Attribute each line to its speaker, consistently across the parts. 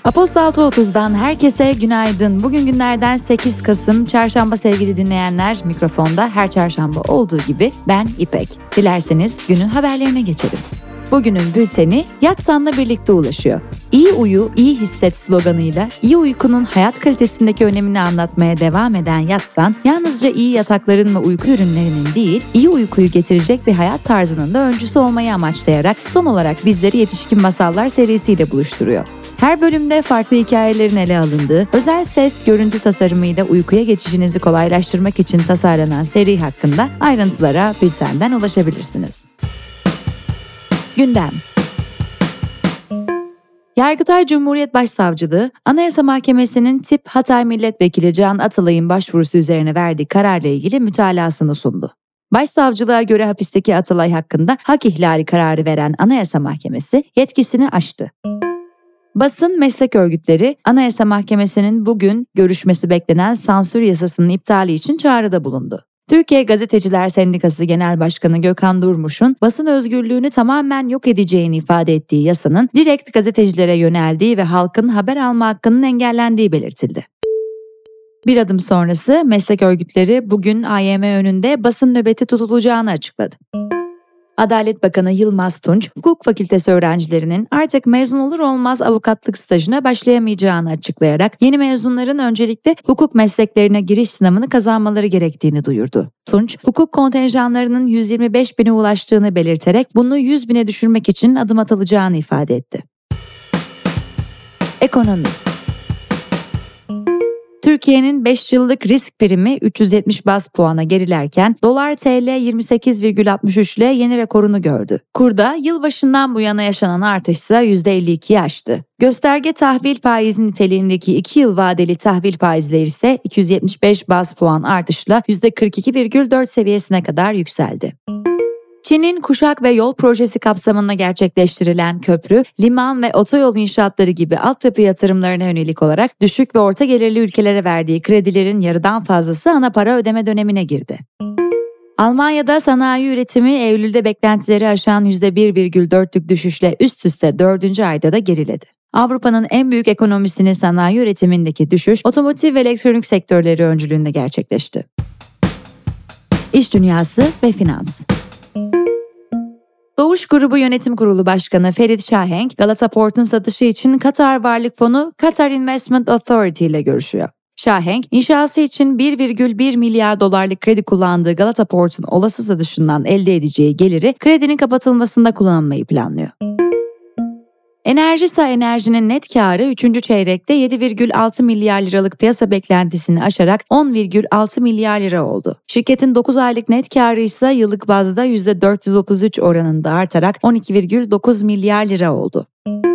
Speaker 1: Apostol 6.30'dan herkese günaydın. Bugün günlerden 8 Kasım Çarşamba sevgili dinleyenler. Mikrofonda her çarşamba olduğu gibi ben İpek. Dilerseniz günün haberlerine geçelim. Bugünün bülteni Yatsan'la birlikte ulaşıyor. İyi uyu, iyi hisset sloganıyla iyi uykunun hayat kalitesindeki önemini anlatmaya devam eden Yatsan, yalnızca iyi yatakların ve uyku ürünlerinin değil, iyi uykuyu getirecek bir hayat tarzının da öncüsü olmayı amaçlayarak son olarak bizleri Yetişkin Masallar serisiyle buluşturuyor. Her bölümde farklı hikayelerin ele alındığı, özel ses, görüntü tasarımıyla uykuya geçişinizi kolaylaştırmak için tasarlanan seri hakkında ayrıntılara bültenden ulaşabilirsiniz. Gündem. Yargıtay Cumhuriyet Başsavcılığı, Anayasa Mahkemesi'nin Tip Hatay Milletvekili Can Atalay'ın başvurusu üzerine verdiği kararla ilgili mütalasını sundu. Başsavcılığa göre hapisteki Atalay hakkında hak ihlali kararı veren Anayasa Mahkemesi yetkisini aştı. Basın meslek örgütleri, Anayasa Mahkemesi'nin bugün görüşmesi beklenen sansür yasasının iptali için çağrıda bulundu. Türkiye Gazeteciler Sendikası Genel Başkanı Gökhan Durmuş'un basın özgürlüğünü tamamen yok edeceğini ifade ettiği yasanın direkt gazetecilere yöneldiği ve halkın haber alma hakkının engellendiği belirtildi. Bir adım sonrası meslek örgütleri bugün AYM önünde basın nöbeti tutulacağını açıkladı. Adalet Bakanı Yılmaz Tunç, hukuk fakültesi öğrencilerinin artık mezun olur olmaz avukatlık stajına başlayamayacağını açıklayarak yeni mezunların öncelikle hukuk mesleklerine giriş sınavını kazanmaları gerektiğini duyurdu. Tunç, hukuk kontenjanlarının 125 bine ulaştığını belirterek bunu 100 bine düşürmek için adım atılacağını ifade etti. Ekonomi. Türkiye'nin 5 yıllık risk primi 370 baz puana gerilerken dolar TL 28,63 ile yeni rekorunu gördü. Kurda yılbaşından bu yana yaşanan artış ise %52'yi aştı. Gösterge tahvil faizi niteliğindeki 2 yıl vadeli tahvil faizleri ise 275 baz puan artışla %42,4 seviyesine kadar yükseldi. Çin'in Kuşak ve Yol projesi kapsamında gerçekleştirilen köprü, liman ve otoyol inşaatları gibi altyapı yatırımlarına yönelik olarak düşük ve orta gelirli ülkelere verdiği kredilerin yarıdan fazlası ana para ödeme dönemine girdi. Almanya'da sanayi üretimi Eylül'de beklentileri aşan %1,4'lük düşüşle üst üste 4. ayda da geriledi. Avrupa'nın en büyük ekonomisinin sanayi üretimindeki düşüş, otomotiv ve elektronik sektörleri öncülüğünde gerçekleşti. İş dünyası ve finans. Doğuş Grubu Yönetim Kurulu Başkanı Ferit Şahenk, Galata Port'un satışı için Katar Varlık Fonu Qatar Investment Authority ile görüşüyor. Şahenk, inşası için 1,1 milyar dolarlık kredi kullandığı Galata Port'un olası satışından elde edeceği geliri kredinin kapatılmasında kullanmayı planlıyor. Enerjisa Enerji'nin net karı 3. çeyrekte 7,6 milyar liralık piyasa beklentisini aşarak 10,6 milyar lira oldu. Şirketin 9 aylık net karı ise yıllık bazda %433 oranında artarak 12,9 milyar lira oldu.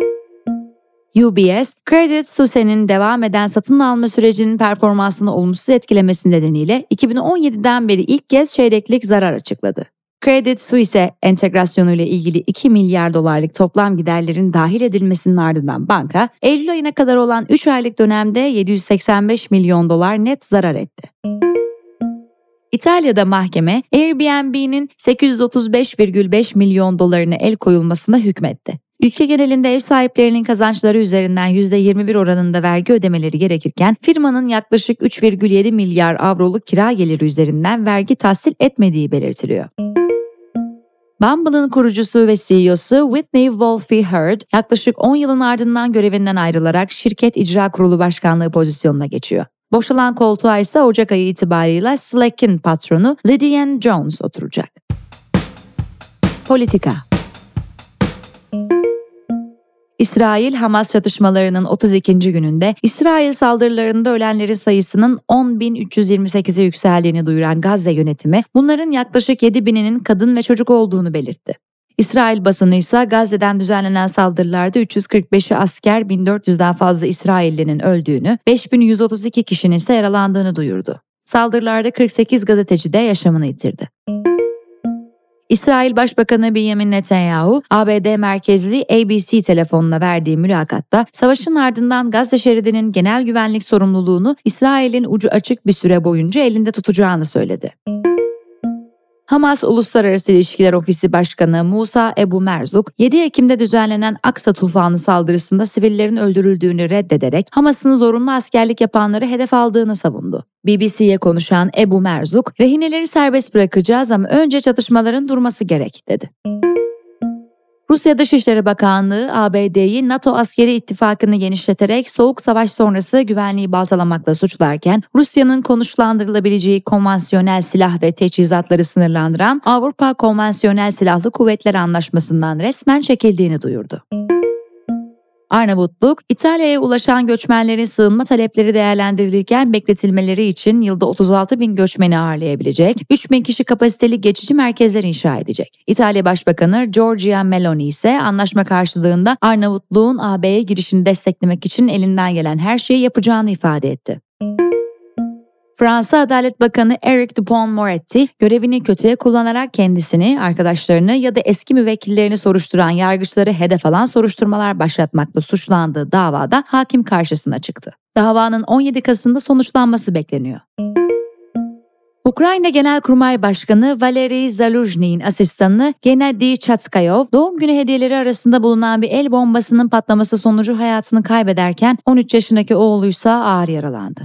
Speaker 1: UBS, Credit Suisse'nin devam eden satın alma sürecinin performansını olumsuz etkilemesi nedeniyle 2017'den beri ilk kez çeyreklik zarar açıkladı. Credit Suisse entegrasyonuyla ilgili 2 milyar dolarlık toplam giderlerin dahil edilmesinin ardından banka, Eylül ayına kadar olan 3 aylık dönemde 785 milyon dolar net zarar etti. İtalya'da mahkeme, Airbnb'nin 835,5 milyon dolarına el koyulmasına hükmetti. Ülke genelinde ev sahiplerinin kazançları üzerinden %21 oranında vergi ödemeleri gerekirken firmanın yaklaşık 3,7 milyar avroluk kira geliri üzerinden vergi tahsil etmediği belirtiliyor. Bumble'ın kurucusu ve CEO'su Whitney Wolfe Herd yaklaşık 10 yılın ardından görevinden ayrılarak şirket icra kurulu başkanlığı pozisyonuna geçiyor. Boşalan koltuğa ise Ocak ayı itibarıyla Slack'in patronu Lydian Jones oturacak. Politika. İsrail-Hamas çatışmalarının 32. gününde İsrail saldırılarında ölenlerin sayısının 10.328'e yükseldiğini duyuran Gazze yönetimi, bunların yaklaşık 7.000'inin kadın ve çocuk olduğunu belirtti. İsrail basını ise Gazze'den düzenlenen saldırılarda 345'i asker, 1400'den fazla İsraillinin öldüğünü, 5132 kişinin ise yaralandığını duyurdu. Saldırılarda 48 gazeteci de yaşamını yitirdi. İsrail Başbakanı Benjamin Netanyahu, ABD merkezli ABC telefonuna verdiği mülakatta, savaşın ardından Gazze şeridinin genel güvenlik sorumluluğunu İsrail'in ucu açık bir süre boyunca elinde tutacağını söyledi. Hamas Uluslararası İlişkiler Ofisi Başkanı Musa Ebu Merzuk, 7 Ekim'de düzenlenen Aksa tufanı saldırısında sivillerin öldürüldüğünü reddederek Hamas'ın zorunlu askerlik yapanları hedef aldığını savundu. BBC'ye konuşan Ebu Merzuk, rehineleri serbest bırakacağız ama önce çatışmaların durması gerek, dedi. Rusya Dışişleri Bakanlığı, ABD'yi NATO askeri ittifakını genişleterek Soğuk Savaş sonrası güvenliği baltalamakla suçlarken, Rusya'nın konuşlandırılabileceği konvansiyonel silah ve teçhizatları sınırlandıran Avrupa Konvansiyonel Silahlı Kuvvetler Anlaşması'ndan resmen çekildiğini duyurdu. Arnavutluk, İtalya'ya ulaşan göçmenlerin sığınma talepleri değerlendirilirken bekletilmeleri için yılda 36 bin göçmeni ağırlayabilecek 3 bin kişi kapasiteli geçici merkezler inşa edecek. İtalya Başbakanı Giorgia Meloni ise anlaşma karşılığında Arnavutluğun AB'ye girişini desteklemek için elinden gelen her şeyi yapacağını ifade etti. Fransa Adalet Bakanı Eric Dupond-Moretti, görevini kötüye kullanarak kendisini, arkadaşlarını ya da eski müvekkillerini soruşturan yargıçları hedef alan soruşturmalar başlatmakla suçlandığı davada hakim karşısına çıktı. Davanın 17 Kasım'da sonuçlanması bekleniyor. Ukrayna Genelkurmay Başkanı Valery Zaluzhnyi'nin asistanı Gennady Chatskayov, doğum günü hediyeleri arasında bulunan bir el bombasının patlaması sonucu hayatını kaybederken 13 yaşındaki oğluysa ağır yaralandı.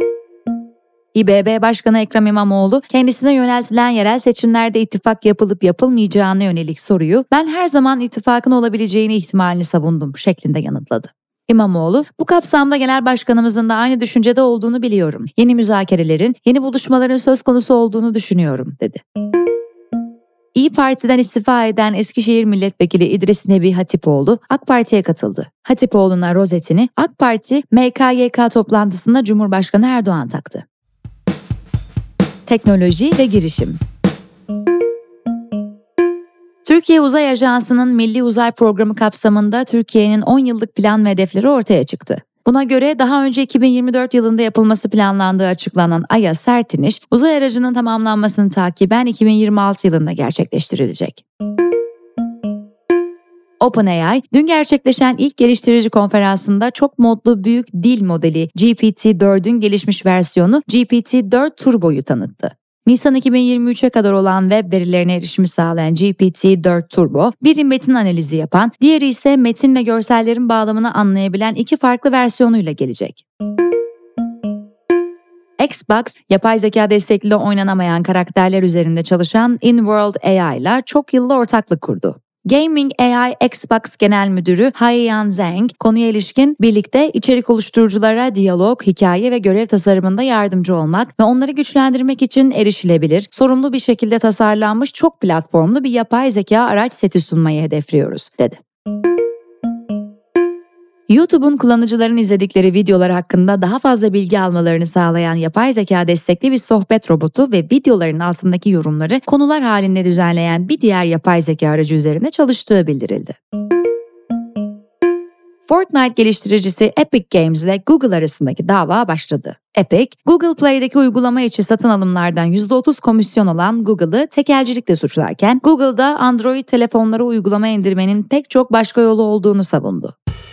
Speaker 1: İBB Başkanı Ekrem İmamoğlu, kendisine yöneltilen yerel seçimlerde ittifak yapılıp yapılmayacağına yönelik soruyu "ben her zaman ittifakın olabileceğini ihtimalini savundum" şeklinde yanıtladı. İmamoğlu, "bu kapsamda genel başkanımızın da aynı düşüncede olduğunu biliyorum. Yeni müzakerelerin, yeni buluşmaların söz konusu olduğunu düşünüyorum" dedi. İYİ Parti'den istifa eden Eskişehir Milletvekili İdris Nebi Hatipoğlu AK Parti'ye katıldı. Hatipoğlu'na rozetini AK Parti MKYK toplantısında Cumhurbaşkanı Erdoğan taktı. Teknoloji ve girişim. Türkiye Uzay Ajansı'nın Milli Uzay Programı kapsamında Türkiye'nin 10 yıllık plan ve hedefleri ortaya çıktı. Buna göre daha önce 2024 yılında yapılması planlandığı açıklanan Ay'a sert iniş, uzay aracının tamamlanmasını takiben 2026 yılında gerçekleştirilecek. OpenAI, dün gerçekleşen ilk geliştirici konferansında çok modlu büyük dil modeli GPT-4'ün gelişmiş versiyonu GPT-4 Turbo'yu tanıttı. Nisan 2023'e kadar olan web verilerine erişimi sağlayan GPT-4 Turbo, biri metin analizi yapan, diğeri ise metin ve görsellerin bağlamını anlayabilen iki farklı versiyonuyla gelecek. Xbox, yapay zeka destekli oynanamayan karakterler üzerinde çalışan InWorld AI ile çok yıllı ortaklık kurdu. Gaming AI Xbox Genel Müdürü Haiyan Zhang, konuya ilişkin birlikte içerik oluşturuculara diyalog, hikaye ve görev tasarımında yardımcı olmak ve onları güçlendirmek için erişilebilir, sorumlu bir şekilde tasarlanmış çok platformlu bir yapay zeka araç seti sunmayı hedefliyoruz, dedi. YouTube'un kullanıcıların izledikleri videolar hakkında daha fazla bilgi almalarını sağlayan yapay zeka destekli bir sohbet robotu ve videoların altındaki yorumları konular halinde düzenleyen bir diğer yapay zeka aracı üzerinde çalıştığı bildirildi. Fortnite geliştiricisi Epic Games ile Google arasındaki dava başladı. Epic, Google Play'deki uygulama içi satın alımlardan %30 komisyon alan Google'ı tekelcilikle suçlarken, Google'da Android telefonlara uygulama indirmenin pek çok başka yolu olduğunu savundu.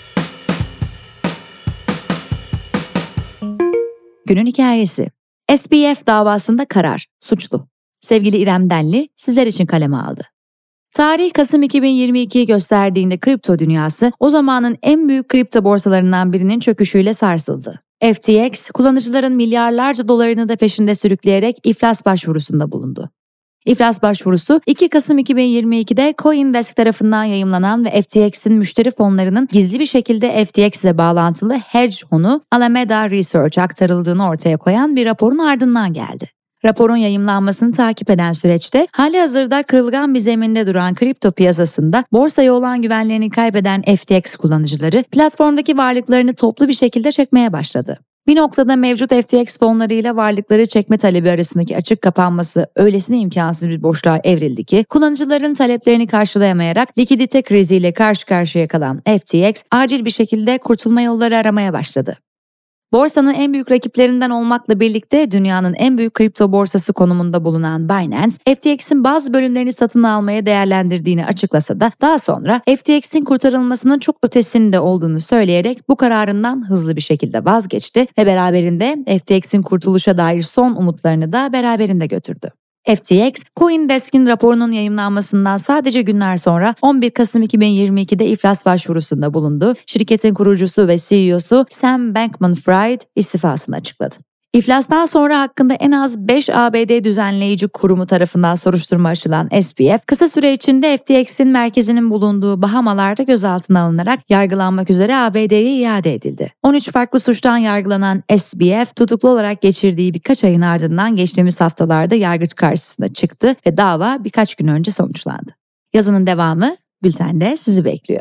Speaker 1: Günün hikayesi. SBF davasında karar, suçlu. Sevgili İrem Denli sizler için kaleme aldı. Tarih Kasım 2022'yi gösterdiğinde kripto dünyası o zamanın en büyük kripto borsalarından birinin çöküşüyle sarsıldı. FTX, kullanıcıların milyarlarca dolarını da peşinde sürükleyerek iflas başvurusunda bulundu. İflas başvurusu 2 Kasım 2022'de CoinDesk tarafından yayımlanan ve FTX'in müşteri fonlarının gizli bir şekilde FTX ile bağlantılı hedge fonu Alameda Research'a aktarıldığını ortaya koyan bir raporun ardından geldi. Raporun yayımlanmasını takip eden süreçte halihazırda kırılgan bir zeminde duran kripto piyasasında borsaya olan güvenlerini kaybeden FTX kullanıcıları platformdaki varlıklarını toplu bir şekilde çekmeye başladı. Bir noktada mevcut FTX fonlarıyla varlıkları çekme talebi arasındaki açık kapanması öylesine imkansız bir boşluğa evrildi ki kullanıcıların taleplerini karşılayamayarak likidite kriziyle karşı karşıya kalan FTX acil bir şekilde kurtulma yolları aramaya başladı. Borsanın en büyük rakiplerinden olmakla birlikte dünyanın en büyük kripto borsası konumunda bulunan Binance, FTX'in bazı bölümlerini satın almaya değerlendirdiğini açıklasa da daha sonra FTX'in kurtarılmasının çok ötesinde olduğunu söyleyerek bu kararından hızlı bir şekilde vazgeçti ve beraberinde FTX'in kurtuluşa dair son umutlarını da beraberinde götürdü. FTX, CoinDesk'in raporunun yayımlanmasından sadece günler sonra 11 Kasım 2022'de iflas başvurusunda bulundu. Şirketin kurucusu ve CEO'su Sam Bankman-Fried istifasını açıkladı. İflastan sonra hakkında en az 5 ABD düzenleyici kurumu tarafından soruşturma açılan SBF, kısa süre içinde FTX'in merkezinin bulunduğu Bahamalar'da gözaltına alınarak yargılanmak üzere ABD'ye iade edildi. 13 farklı suçtan yargılanan SBF, tutuklu olarak geçirdiği birkaç ayın ardından geçtiğimiz haftalarda yargıç karşısına çıktı ve dava birkaç gün önce sonuçlandı. Yazının devamı bültende sizi bekliyor.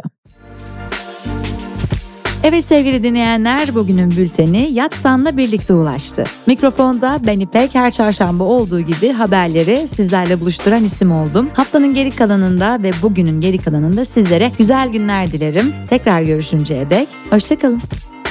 Speaker 1: Evet sevgili dinleyenler, bugünün bülteni Yatsan'la birlikte ulaştı. Mikrofonda ben İpek, her çarşamba olduğu gibi haberleri sizlerle buluşturan isim oldum. Haftanın geri kalanında ve bugünün geri kalanında sizlere güzel günler dilerim. Tekrar görüşünceye dek hoşça kalın.